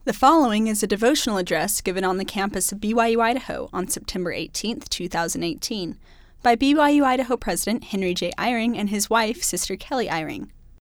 The following is a devotional address given on the campus of BYU Idaho on September 18, 2018, by BYU Idaho President Henry J. Eyring and his wife, Sister Kelly Eyring.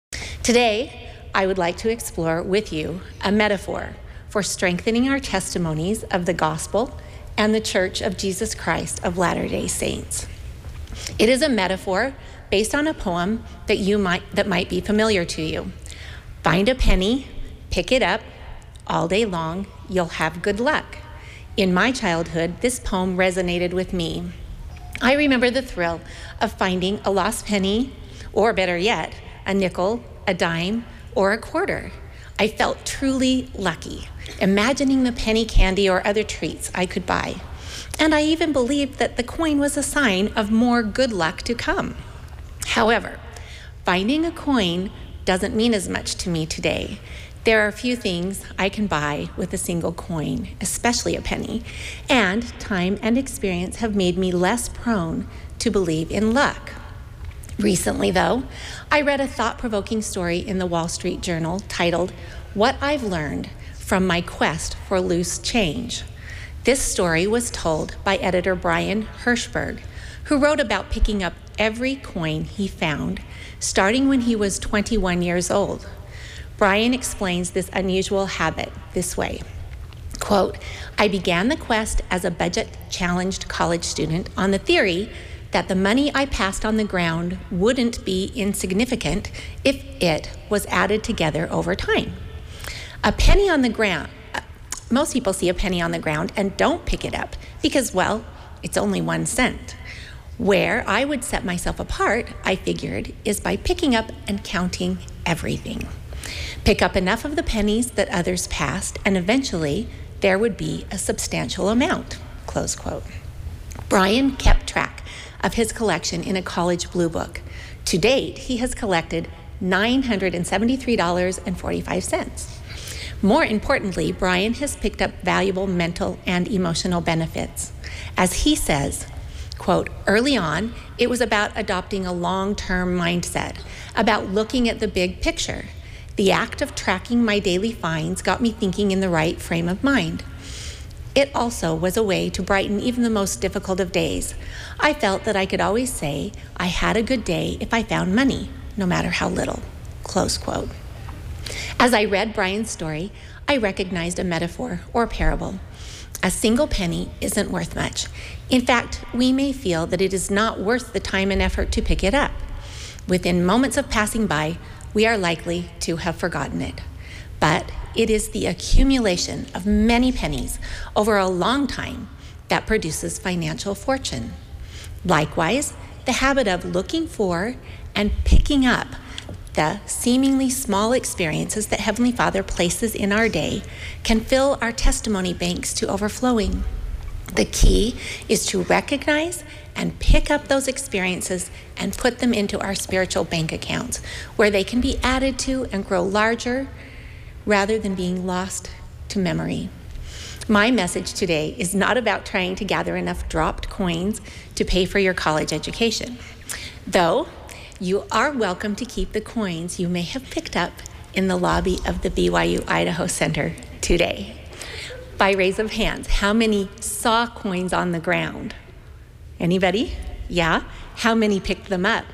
Today, I would like to explore with you a metaphor for strengthening our testimonies of the gospel and the Church of Jesus Christ of Latter-day Saints. It is a metaphor based on a poem that might be familiar to you. Find a penny, pick it up, all day long, you'll have good luck. In my childhood, this poem resonated with me. I remember the thrill of finding a lost penny, or better yet, a nickel, a dime, or a quarter. I felt truly lucky, imagining the penny candy or other treats I could buy. And I even believed that the coin was a sign of more good luck to come. However, finding a coin doesn't mean as much to me today. There are a few things I can buy with a single coin, especially a penny, and time and experience have made me less prone to believe in luck. Recently, though, I read a thought-provoking story in the Wall Street Journal titled, "What I've Learned from My Quest for Loose Change." This story was told by editor Brian Hirschberg, who wrote about picking up every coin he found, starting when he was 21 years old. Brian explains this unusual habit this way, quote, "I began the quest as a budget-challenged college student on the theory that the money I passed on the ground wouldn't be insignificant if it was added together over time. A penny on the ground, most people see a penny on the ground and don't pick it up because, well, it's only 1 cent. Where I would set myself apart, I figured, is by picking up and counting everything. Pick up enough of the pennies that others passed, and eventually there would be a substantial amount," close quote. Brian kept track of his collection in a college blue book. To date, he has collected $973.45. More importantly, Brian has picked up valuable mental and emotional benefits. As he says, quote, "Early on, it was about adopting a long-term mindset, about looking at the big picture. The act of tracking my daily finds got me thinking in the right frame of mind. It also was a way to brighten even the most difficult of days. I felt that I could always say I had a good day if I found money, no matter how little," close quote. As I read Brian's story, I recognized a metaphor or parable. A single penny isn't worth much. In fact, we may feel that it is not worth the time and effort to pick it up. Within moments of passing by, we are likely to have forgotten it. But it is the accumulation of many pennies over a long time that produces financial fortune. Likewise, the habit of looking for and picking up the seemingly small experiences that Heavenly Father places in our day can fill our testimony banks to overflowing. The key is to recognize and pick up those experiences and put them into our spiritual bank accounts, where they can be added to and grow larger rather than being lost to memory. My message today is not about trying to gather enough dropped coins to pay for your college education, though you are welcome to keep the coins you may have picked up in the lobby of the BYU Idaho Center today. By raise of hands, how many saw coins on the ground? Anybody? Yeah? How many picked them up?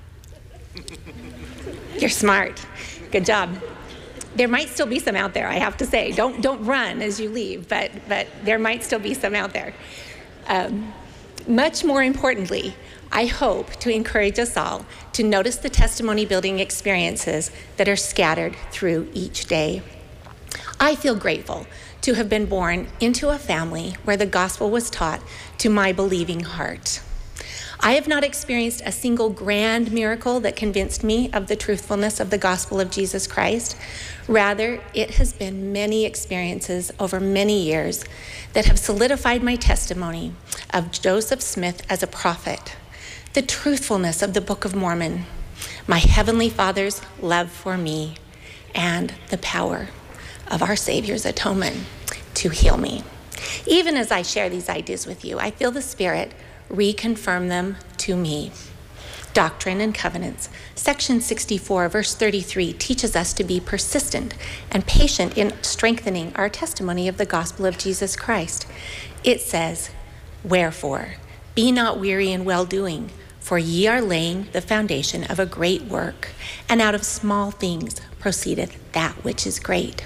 You're smart. Good job. There might still be some out there, I have to say. Don't run as you leave, but there might still be some out there. Much more importantly, I hope to encourage us all to notice the testimony building experiences that are scattered through each day. I feel grateful to have been born into a family where the gospel was taught to my believing heart. I have not experienced a single grand miracle that convinced me of the truthfulness of the gospel of Jesus Christ. Rather, it has been many experiences over many years that have solidified my testimony of Joseph Smith as a prophet, the truthfulness of the Book of Mormon, my Heavenly Father's love for me, and the power of our Savior's atonement to heal me. Even as I share these ideas with you, I feel the Spirit reconfirm them to me. Doctrine and Covenants, section 64, verse 33, teaches us to be persistent and patient in strengthening our testimony of the gospel of Jesus Christ. It says, "Wherefore, be not weary in well-doing, for ye are laying the foundation of a great work, and out of small things proceedeth that which is great."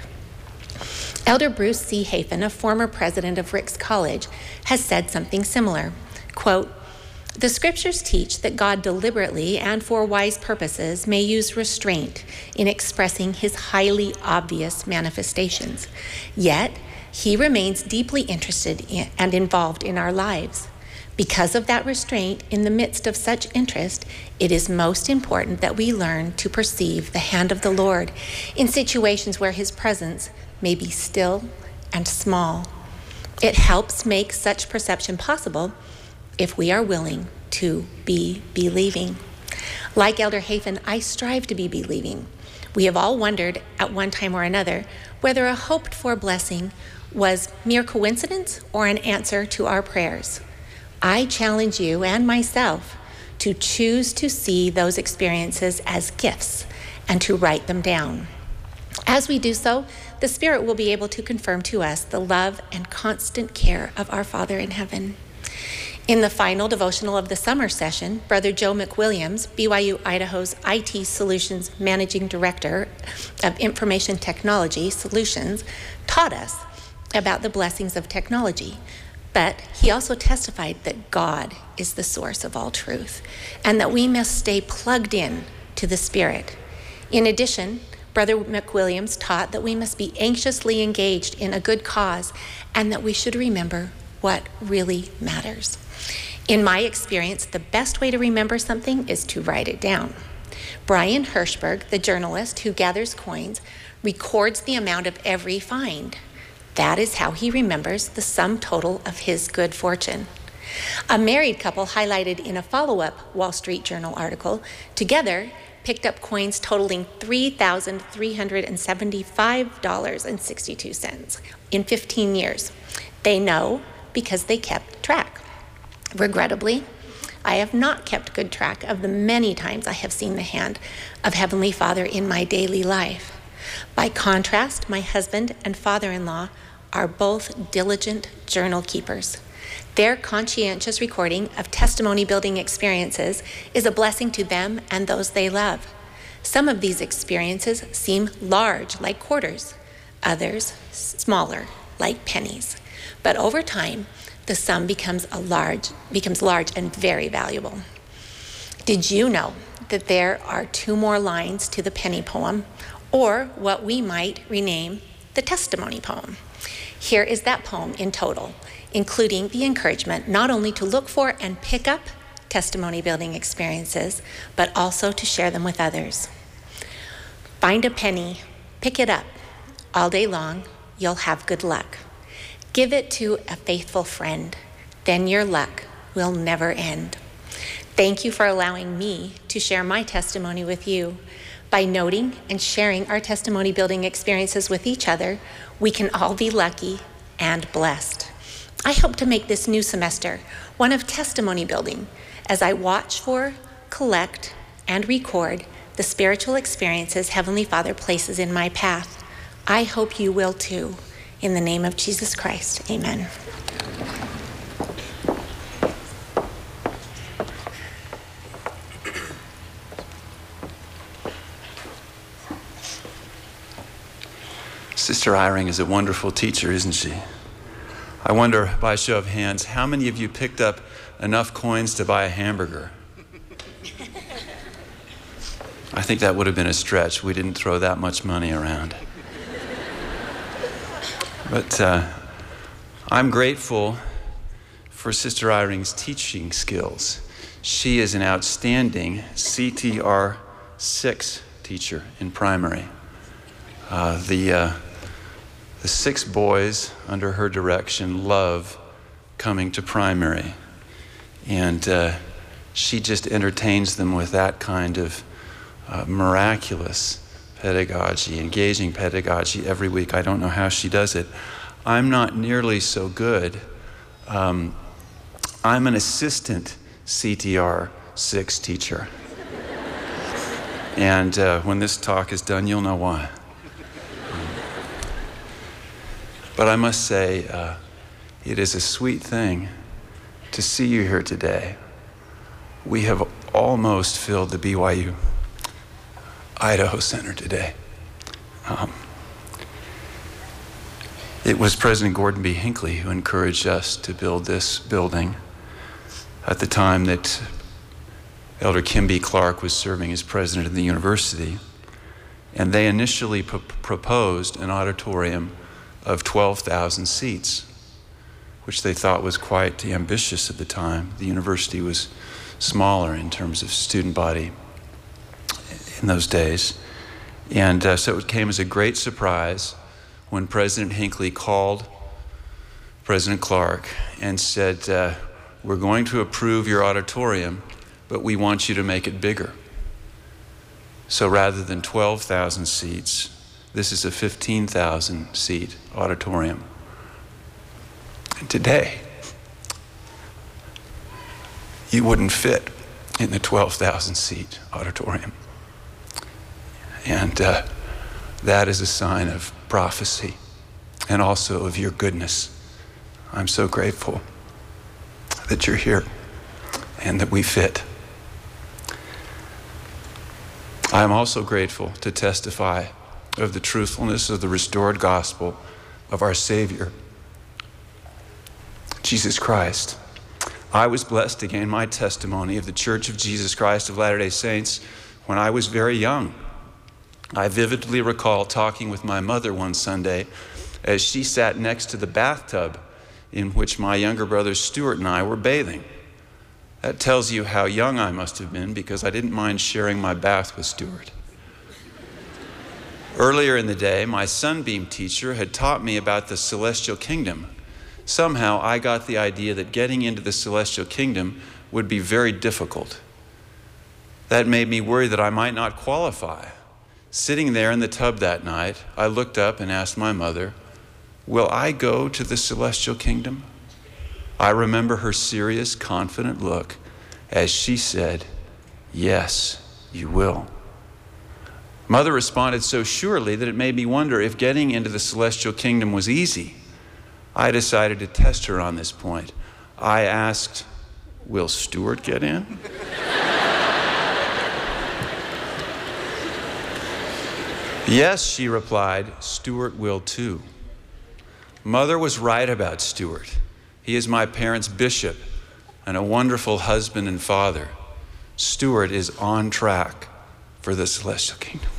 Elder Bruce C. Hafen, a former president of Ricks College, has said something similar. Quote, "The scriptures teach that God deliberately and for wise purposes may use restraint in expressing his highly obvious manifestations. Yet, he remains deeply interested in and involved in our lives. Because of that restraint, in the midst of such interest, it is most important that we learn to perceive the hand of the Lord in situations where his presence may be still and small. It helps make such perception possible if we are willing to be believing." Like Elder Hafen, I strive to be believing. We have all wondered at one time or another whether a hoped-for blessing was mere coincidence or an answer to our prayers. I challenge you and myself to choose to see those experiences as gifts and to write them down. As we do so, the Spirit will be able to confirm to us the love and constant care of our Father in heaven. In the final devotional of the summer session, Brother Joe McWilliams, BYU Idaho's IT Solutions Managing Director of Information Technology Solutions, taught us about the blessings of technology. But he also testified that God is the source of all truth and that we must stay plugged in to the Spirit. In addition, Brother McWilliams taught that we must be anxiously engaged in a good cause and that we should remember what really matters. In my experience, the best way to remember something is to write it down. Brian Hirschberg, the journalist who gathers coins, records the amount of every find. That is how he remembers the sum total of his good fortune. A married couple highlighted in a follow-up Wall Street Journal article together picked up coins totaling $3,375.62 in 15 years. They know because they kept track. Regrettably, I have not kept good track of the many times I have seen the hand of Heavenly Father in my daily life. By contrast, my husband and father-in-law are both diligent journal keepers. Their conscientious recording of testimony-building experiences is a blessing to them and those they love. Some of these experiences seem large, like quarters, others smaller, like pennies. But over time, the sum becomes large and very valuable. Did you know that there are 2 more lines to the penny poem, or what we might rename the testimony poem? Here is that poem in total, including the encouragement not only to look for and pick up testimony building experiences, but also to share them with others. Find a penny, pick it up. All day long, you'll have good luck. Give it to a faithful friend, then your luck will never end. Thank you for allowing me to share my testimony with you. By noting and sharing our testimony building experiences with each other, we can all be lucky and blessed. I hope to make this new semester one of testimony building as I watch for, collect, and record the spiritual experiences Heavenly Father places in my path. I hope you will too. In the name of Jesus Christ, amen. Sister Eyring is a wonderful teacher, isn't she? I wonder, by a show of hands, how many of you picked up enough coins to buy a hamburger? I think that would have been a stretch. We didn't throw that much money around. But I'm grateful for Sister Eyring's teaching skills. She is an outstanding CTR 6 teacher in primary. The 6 boys under her direction love coming to primary. And she just entertains them with that kind of miraculous pedagogy, engaging pedagogy every week. I don't know how she does it. I'm not nearly so good. I'm an assistant CTR 6 teacher. And when this talk is done, you'll know why. But I must say, it is a sweet thing to see you here today. We have almost filled the BYU Idaho Center today. It was President Gordon B. Hinckley who encouraged us to build this building at the time that Elder Kim B. Clark was serving as president of the university. And they initially proposed an auditorium of 12,000 seats, which they thought was quite ambitious at the time. The university was smaller in terms of student body in those days. And so it came as a great surprise when President Hinckley called President Clark and said, we're going to approve your auditorium, but we want you to make it bigger. So rather than 12,000 seats, this is a 15,000 seat auditorium. And today, you wouldn't fit in the 12,000 seat auditorium. And that is a sign of prophecy and also of your goodness. I'm so grateful that you're here and that we fit. I'm also grateful to testify of the truthfulness of the restored gospel of our Savior, Jesus Christ. I was blessed to gain my testimony of the Church of Jesus Christ of Latter-day Saints when I was very young. I vividly recall talking with my mother one Sunday as she sat next to the bathtub in which my younger brother Stuart and I were bathing. That tells you how young I must have been, because I didn't mind sharing my bath with Stuart. Earlier in the day, my Sunbeam teacher had taught me about the celestial kingdom. Somehow I got the idea that getting into the celestial kingdom would be very difficult. That made me worry that I might not qualify. Sitting there in the tub that night, I looked up and asked my mother, will I go to the celestial kingdom? I remember her serious, confident look as she said, yes, you will. Mother responded so surely that it made me wonder if getting into the celestial kingdom was easy. I decided to test her on this point. I asked, will Stuart get in? Yes, she replied, Stuart will too. Mother was right about Stuart. He is my parents' bishop and a wonderful husband and father. Stuart is on track for the celestial kingdom.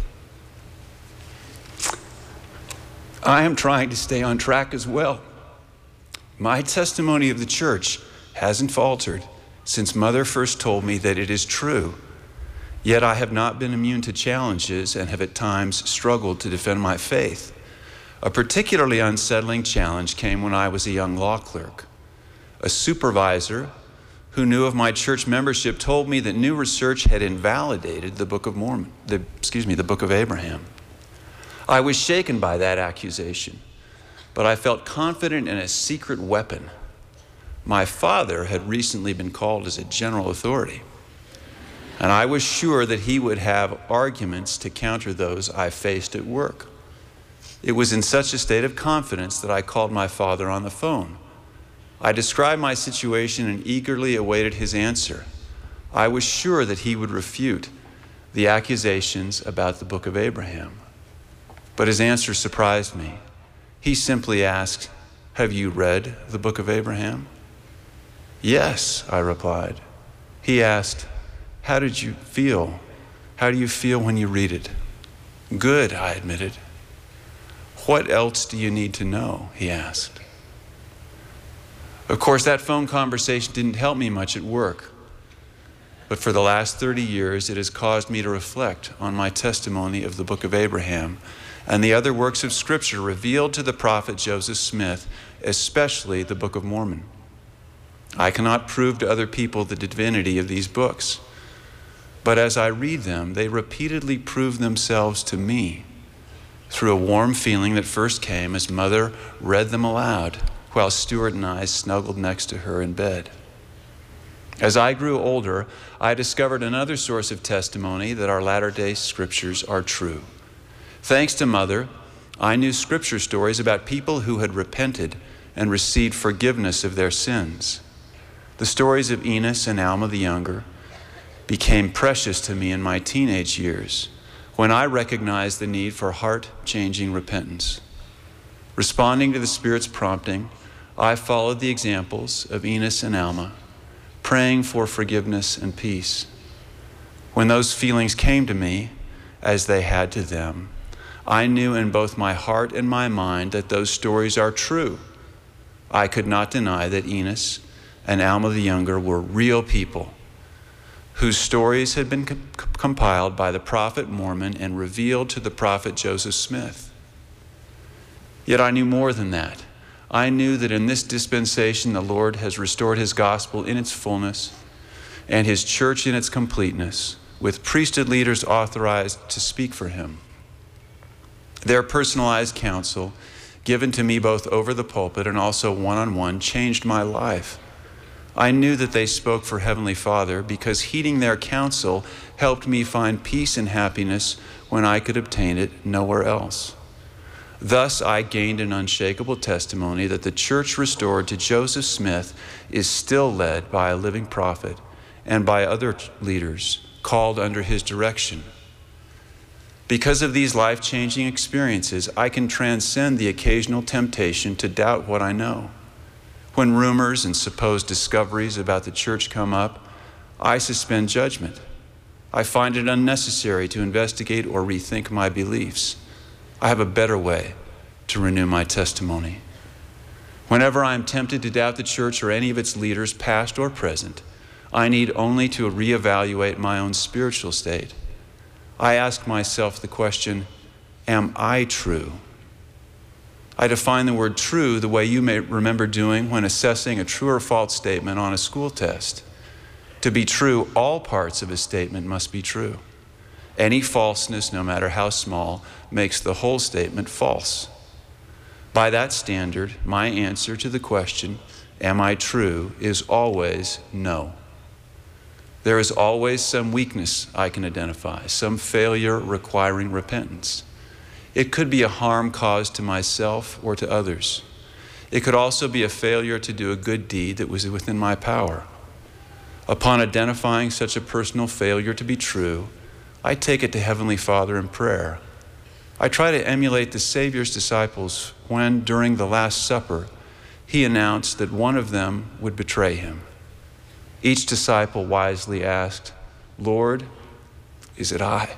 I am trying to stay on track as well. My testimony of the church hasn't faltered since Mother first told me that it is true. Yet I have not been immune to challenges and have at times struggled to defend my faith. A particularly unsettling challenge came when I was a young law clerk. A supervisor who knew of my church membership told me that new research had invalidated the Book of Mormon, the Book of Abraham. I was shaken by that accusation, but I felt confident in a secret weapon. My father had recently been called as a general authority, and I was sure that he would have arguments to counter those I faced at work. It was in such a state of confidence that I called my father on the phone. I described my situation and eagerly awaited his answer. I was sure that he would refute the accusations about the Book of Abraham. But his answer surprised me. He simply asked, have you read the Book of Abraham? Yes, I replied. He asked, how did you feel? How do you feel when you read it? Good, I admitted. What else do you need to know? He asked. Of course, that phone conversation didn't help me much at work. But for the last 30 years, it has caused me to reflect on my testimony of the Book of Abraham and the other works of Scripture revealed to the prophet Joseph Smith, especially the Book of Mormon. I cannot prove to other people the divinity of these books, but as I read them, they repeatedly prove themselves to me through a warm feeling that first came as Mother read them aloud while Stuart and I snuggled next to her in bed. As I grew older, I discovered another source of testimony that our Latter-day Scriptures are true. Thanks to Mother, I knew Scripture stories about people who had repented and received forgiveness of their sins. The stories of Enos and Alma the Younger became precious to me in my teenage years when I recognized the need for heart-changing repentance. Responding to the Spirit's prompting, I followed the examples of Enos and Alma, praying for forgiveness and peace. When those feelings came to me, as they had to them, I knew in both my heart and my mind that those stories are true. I could not deny that Enos and Alma the Younger were real people whose stories had been compiled by the prophet Mormon and revealed to the prophet Joseph Smith. Yet I knew more than that. I knew that in this dispensation, the Lord has restored his gospel in its fullness and his church in its completeness, with priesthood leaders authorized to speak for him. Their personalized counsel, given to me both over the pulpit and also one-on-one, changed my life. I knew that they spoke for Heavenly Father because heeding their counsel helped me find peace and happiness when I could obtain it nowhere else. Thus, I gained an unshakable testimony that the church restored to Joseph Smith is still led by a living prophet and by other leaders called under his direction. Because of these life-changing experiences, I can transcend the occasional temptation to doubt what I know. When rumors and supposed discoveries about the church come up, I suspend judgment. I find it unnecessary to investigate or rethink my beliefs. I have a better way to renew my testimony. Whenever I am tempted to doubt the church or any of its leaders, past or present, I need only to reevaluate my own spiritual state. I ask myself the question, am I true? I define the word true the way you may remember doing when assessing a true or false statement on a school test. To be true, all parts of a statement must be true. Any falseness, no matter how small, makes the whole statement false. By that standard, my answer to the question, am I true, is always no. There is always some weakness I can identify, some failure requiring repentance. It could be a harm caused to myself or to others. It could also be a failure to do a good deed that was within my power. Upon identifying such a personal failure to be true, I take it to Heavenly Father in prayer. I try to emulate the Savior's disciples when, during the Last Supper, he announced that one of them would betray him. Each disciple wisely asked, "Lord, is it I?"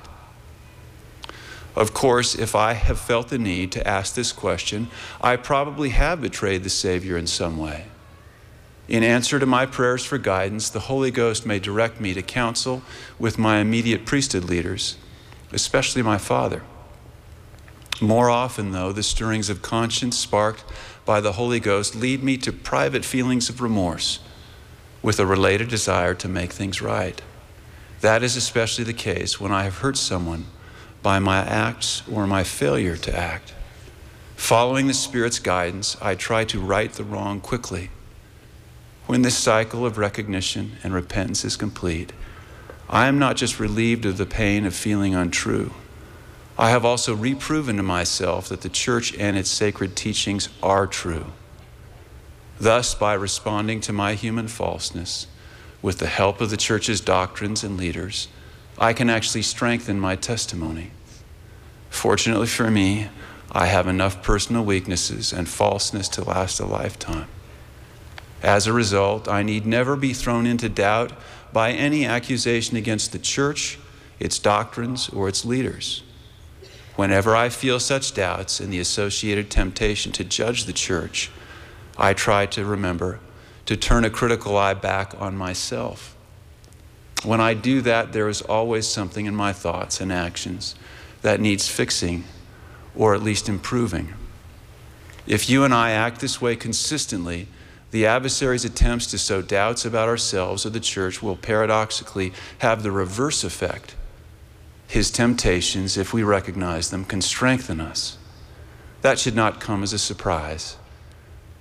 Of course, if I have felt the need to ask this question, I probably have betrayed the Savior in some way. In answer to my prayers for guidance, the Holy Ghost may direct me to counsel with my immediate priesthood leaders, especially my father. More often, though, the stirrings of conscience sparked by the Holy Ghost lead me to private feelings of remorse with a related desire to make things right. That is especially the case when I have hurt someone by my acts or my failure to act. Following the Spirit's guidance, I try to right the wrong quickly. When this cycle of recognition and repentance is complete, I am not just relieved of the pain of feeling untrue. I have also reproven to myself that the church and its sacred teachings are true. Thus, by responding to my human falseness, with the help of the church's doctrines and leaders, I can actually strengthen my testimony. Fortunately for me, I have enough personal weaknesses and falseness to last a lifetime. As a result, I need never be thrown into doubt by any accusation against the church, its doctrines, or its leaders. Whenever I feel such doubts and the associated temptation to judge the church, I try to remember to turn a critical eye back on myself. When I do that, there is always something in my thoughts and actions that needs fixing or at least improving. If you and I act this way consistently, the adversary's attempts to sow doubts about ourselves or the church will paradoxically have the reverse effect. His temptations, if we recognize them, can strengthen us. That should not come as a surprise.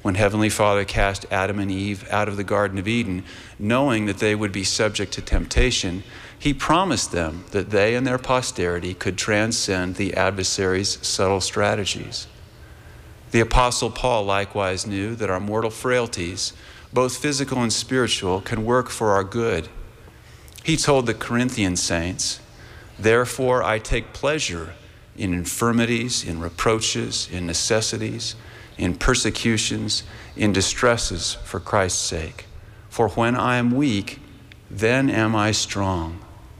when Heavenly Father cast Adam and Eve out of the Garden of Eden, knowing that they would be subject to temptation, he promised them that they and their posterity could transcend the adversary's subtle strategies. The Apostle Paul likewise knew that our mortal frailties, both physical and spiritual, can work for our good. He told the Corinthian saints, "Therefore I take pleasure in infirmities, in reproaches, in necessities, in persecutions, in distresses for Christ's sake. For when I am weak, then am I strong."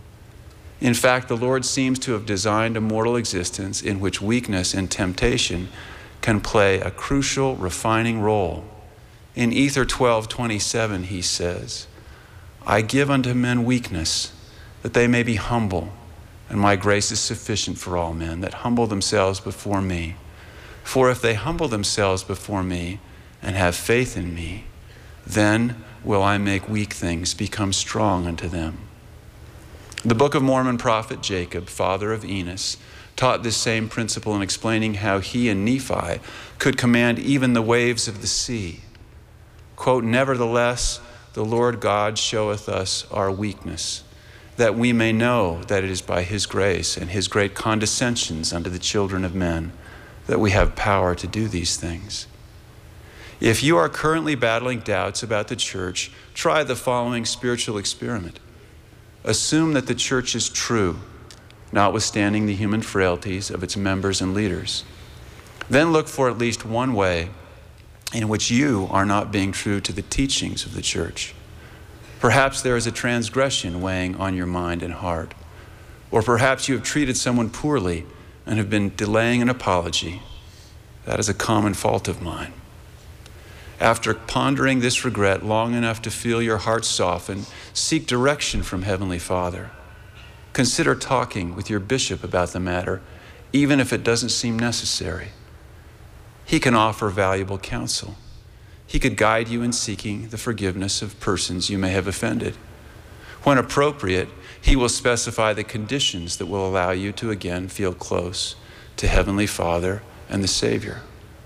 In fact, the Lord seems to have designed a mortal existence in which weakness and temptation can play a crucial refining role. In Ether 12:27, he says, "I give unto men weakness, that they may be humble, and my grace is sufficient for all men that humble themselves before me. For if they humble themselves before me and have faith in me, then will I make weak things become strong unto them." The Book of Mormon prophet Jacob, father of Enos, taught this same principle in explaining how he and Nephi could command even the waves of the sea. Quote, "Nevertheless, the Lord God showeth us our weakness, that we may know that it is by his grace and his great condescensions unto the children of men that we have power to do these things." If you are currently battling doubts about the church, try the following spiritual experiment. Assume that the church is true, notwithstanding the human frailties of its members and leaders. Then look for at least one way in which you are not being true to the teachings of the church. Perhaps there is a transgression weighing on your mind and heart, or perhaps you have treated someone poorly and have been delaying an apology. That is a common fault of mine. After pondering this regret long enough to feel your heart soften, seek direction from Heavenly Father. Consider talking with your bishop about the matter, even if it doesn't seem necessary. He can offer valuable counsel. He could guide you in seeking the forgiveness of persons you may have offended. When appropriate, he will specify the conditions that will allow you to again feel close to Heavenly Father and the Savior.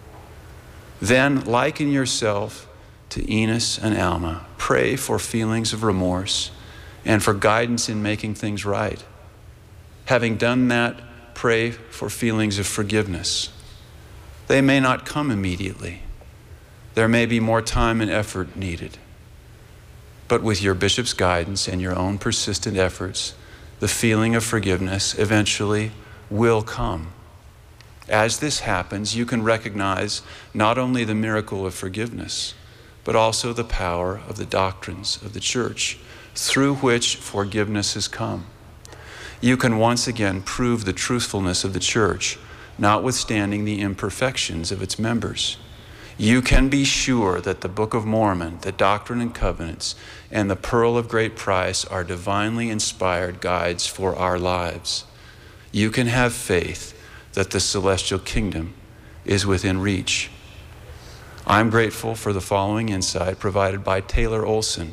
Then liken yourself to Enos and Alma. Pray for feelings of remorse and for guidance in making things right. Having done that, pray for feelings of forgiveness. They may not come immediately. There may be more time and effort needed. But with your bishop's guidance and your own persistent efforts, the feeling of forgiveness eventually will come. As this happens, you can recognize not only the miracle of forgiveness, but also the power of the doctrines of the church, through which forgiveness has come. You can once again prove the truthfulness of the church, notwithstanding the imperfections of its members. You can be sure that the Book of Mormon, the Doctrine and Covenants, and the Pearl of Great Price are divinely inspired guides for our lives. You can have faith that the celestial kingdom is within reach. I'm grateful for the following insight provided by Taylor Olson,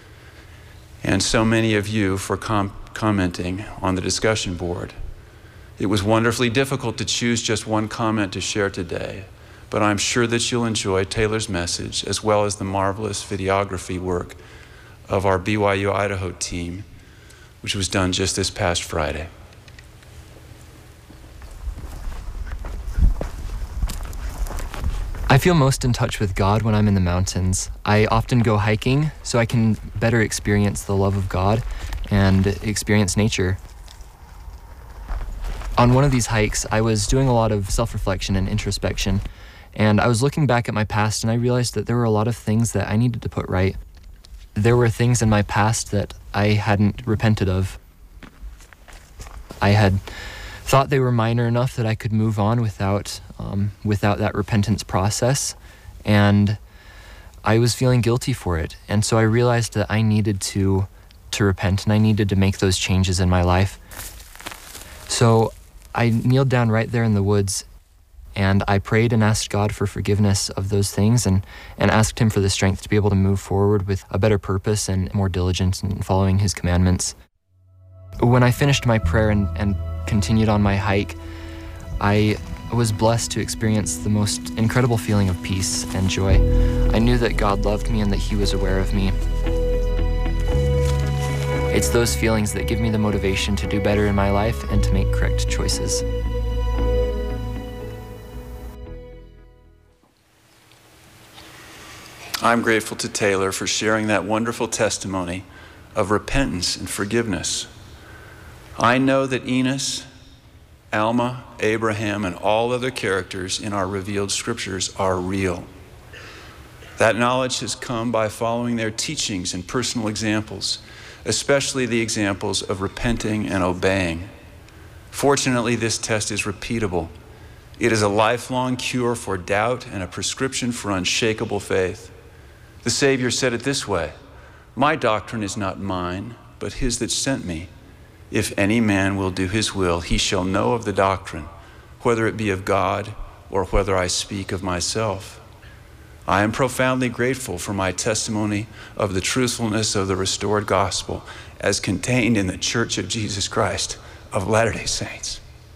and so many of you for commenting on the discussion board. It was wonderfully difficult to choose just one comment to share today, but I'm sure that you'll enjoy Taylor's message as well as the marvelous videography work of our BYU Idaho team, which was done just this past Friday. I feel most in touch with God when I'm in the mountains. I often go hiking so I can better experience the love of God and experience nature. On one of these hikes, I was doing a lot of self-reflection and introspection, and I was looking back at my past and I realized that there were a lot of things that I needed to put right. There were things in my past that I hadn't repented of. I had thought they were minor enough that I could move on without that repentance process, and I was feeling guilty for it. And so I realized that I needed to repent, and I needed to make those changes in my life. So I kneeled down right there in the woods, and I prayed and asked God for forgiveness of those things, and asked him for the strength to be able to move forward with a better purpose and more diligence in following his commandments. When I finished my prayer and continued on my hike, I was blessed to experience the most incredible feeling of peace and joy. I knew that God loved me and that He was aware of me. It's those feelings that give me the motivation to do better in my life and to make correct choices. I'm grateful to Taylor for sharing that wonderful testimony of repentance and forgiveness. I know that Enos, Alma, Abraham, and all other characters in our revealed scriptures are real. That knowledge has come by following their teachings and personal examples, especially the examples of repenting and obeying. Fortunately, this test is repeatable. It is a lifelong cure for doubt and a prescription for unshakable faith. The Savior said it this way, "My doctrine is not mine, but His that sent me. If any man will do His will, he shall know of the doctrine, whether it be of God or whether I speak of myself." I am profoundly grateful for my testimony of the truthfulness of the restored gospel as contained in the Church of Jesus Christ of Latter-day Saints.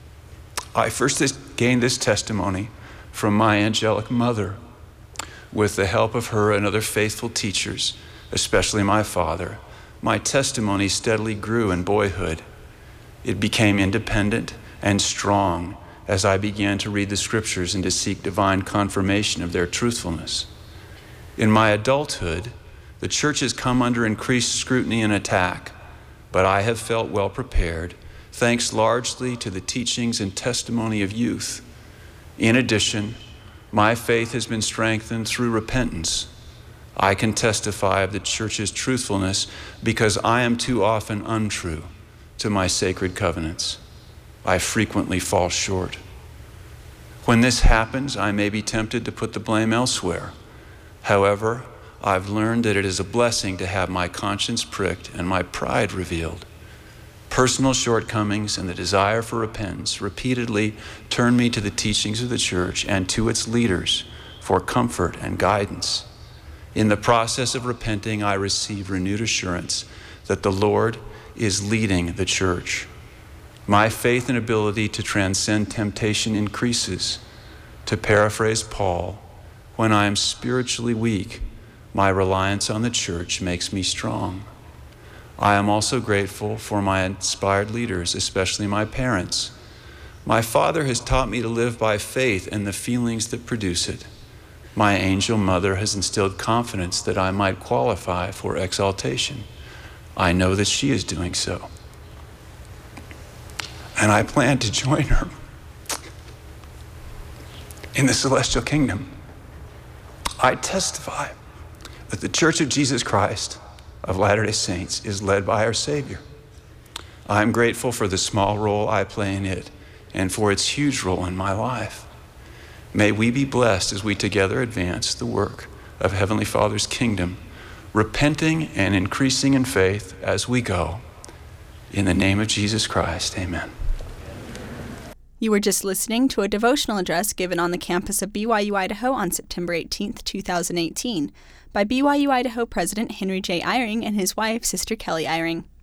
I first gained this testimony from my angelic mother. With the help of her and other faithful teachers, especially my father, my testimony steadily grew in boyhood. It became independent and strong as I began to read the scriptures and to seek divine confirmation of their truthfulness. In my adulthood, the church has come under increased scrutiny and attack, but I have felt well prepared, thanks largely to the teachings and testimony of youth. In addition, my faith has been strengthened through repentance. I can testify of the church's truthfulness because I am too often untrue to my sacred covenants. I frequently fall short. When this happens, I may be tempted to put the blame elsewhere. However, I've learned that it is a blessing to have my conscience pricked and my pride revealed. Personal shortcomings and the desire for repentance repeatedly turn me to the teachings of the church and to its leaders for comfort and guidance. In the process of repenting, I receive renewed assurance that the Lord is leading the church. My faith and ability to transcend temptation increases. To paraphrase Paul, when I am spiritually weak, my reliance on the church makes me strong. I am also grateful for my inspired leaders, especially my parents. My father has taught me to live by faith and the feelings that produce it. My angel mother has instilled confidence that I might qualify for exaltation. I know that she is doing so. And I plan to join her in the celestial kingdom. I testify that the Church of Jesus Christ of Latter-day Saints is led by our Savior. I am grateful for the small role I play in it and for its huge role in my life. May we be blessed as we together advance the work of Heavenly Father's kingdom, repenting and increasing in faith as we go. In the name of Jesus Christ, amen. You were just listening to a devotional address given on the campus of BYU Idaho on September 18th, 2018, by BYU Idaho President Henry J. Eyring and his wife, Sister Kelly Eyring.